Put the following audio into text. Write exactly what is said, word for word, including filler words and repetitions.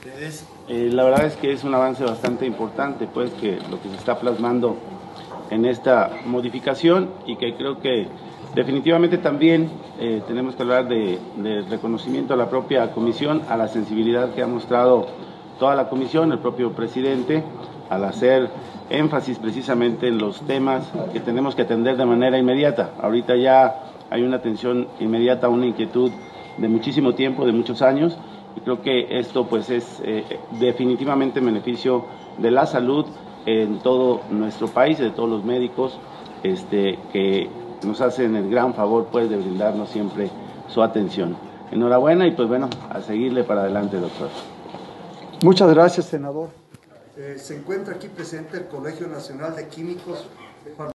ustedes. Eh, la verdad es que es un avance bastante importante, pues, que lo que se está plasmando en esta modificación y que creo que definitivamente también eh, tenemos que hablar de, de reconocimiento a la propia comisión, a la sensibilidad que ha mostrado toda la comisión, el propio presidente, al hacer énfasis precisamente en los temas que tenemos que atender de manera inmediata. Ahorita ya hay una atención inmediata, una inquietud de muchísimo tiempo, de muchos años, y creo que esto pues es eh, definitivamente en beneficio de la salud en todo nuestro país, de todos los médicos este, que nos hacen el gran favor pues de brindarnos siempre su atención. Enhorabuena y pues bueno, a seguirle para adelante, doctor. Muchas gracias, senador. Eh, se encuentra aquí presente el Colegio Nacional de Químicos.